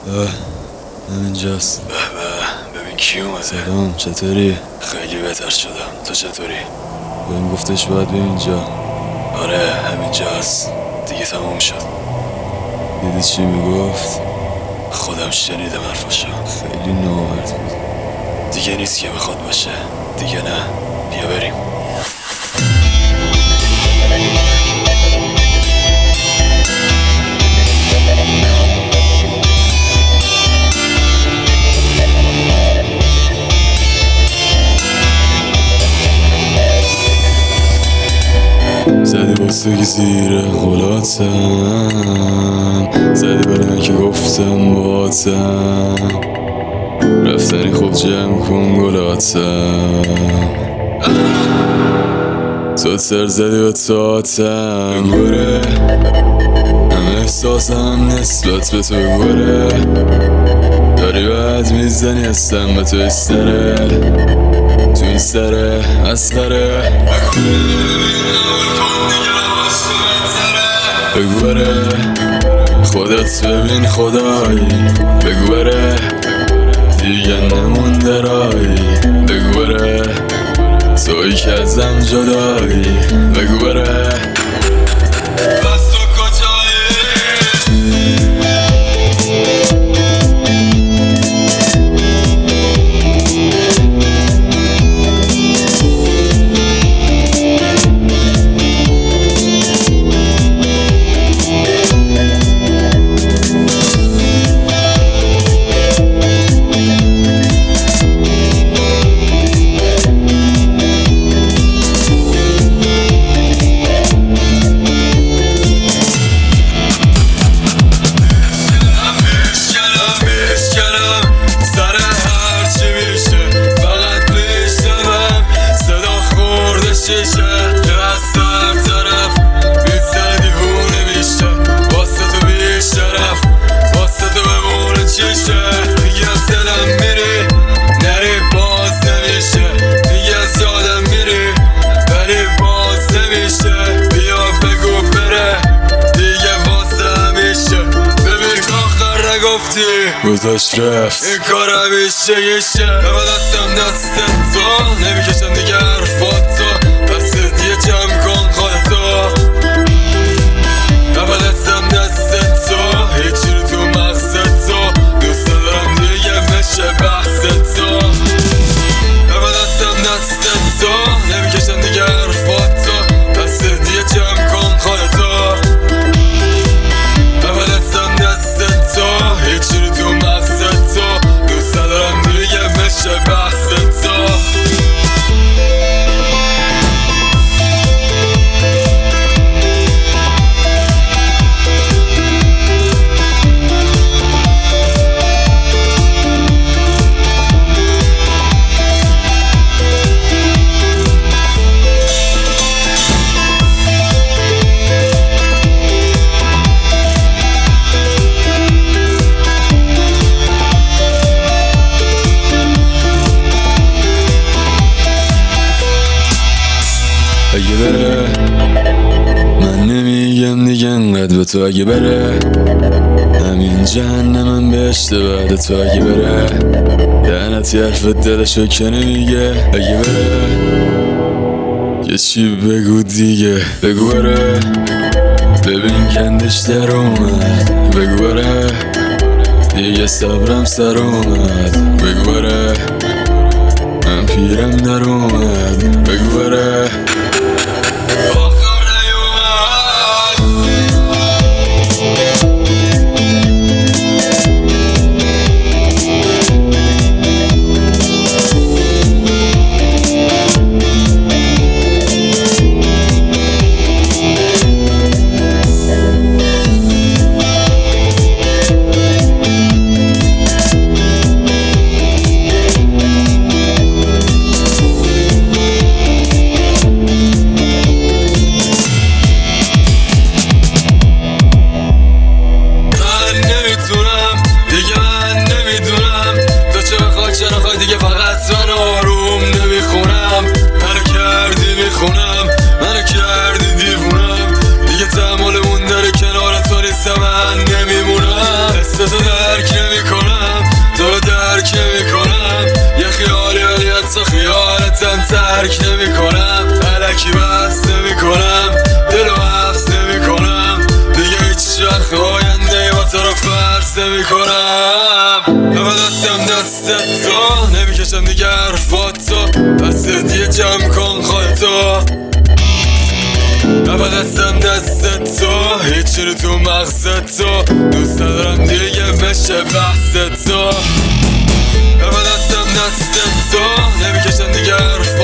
همینجاست. ببین کی اومده. سلام، چطوری؟ خیلی بهتر شدم، تو چطوری؟ بهم گفتش باید بیا اینجا. آره همینجاست، دیگه تموم شد. دیدی چی میگفت؟ خودم شنیدم حرفاشو. خیلی نامرد بود. دیگه نیست که بخواد باشه، دیگه نه. بیا بریم. زدی واسه که زیر غلاتم، زدی برای من که گفتم باتم، رفتنی خوب جمع کن گلاتم، تو سر زدی به تاتم. گره همه احساسم نسبت به تو گره، داری بعد میزنی هستم به تو استره، تو این سره اسخره. بگو بره خودت ببین خدایی، بگو بره دیگه نمونده رایی، بگو بره تویی که ازم جدایی، بگو بره بس تو کجایی. گذاشت رفت این کار همیشه یشه. اما دستم دست تو نمیکشم دیگه حرفات تو، پس دیگه جمع کن خودتو. اما دستم دست تو هیچی رو تو مغز تو، دوست دارم دیگه بشه بحث تو. اما دستم دست تو نمیکشم دیگه حرفات تو، پس دیگه جمع کن خودتو. اما دستم دست تو هیچی رو تو مغز تو، دوست دارم دیگه بشه بحث تو. اگه بره من نمیگم دیگه انقدر به تو، اگه بره همین جهنمم بهشته بعد تو، اگه بره لعنتی حرف دلشو که نمیگه، اگه بره یه چی بگو دیگه، بگو بره ببین گندش در اومد، بگو بره دیگه صبرم سر اومد، بگو بره من پیرم در اومد، بگو بره درک نمی کنم علکی بحث نمی کنم دلو حفظ نمی کنم دیگه هیچ وقت آینده با تو رو فرض نمی کنم اما دست تو نمیکشم دیگه حرفاتو پس دیگه جمع کن خودتو اما دست تو هیچی رو تو مغزت تو دوست ندارم دیگه بشه بحث تو اما دست تو نمیکشم دیگه حرف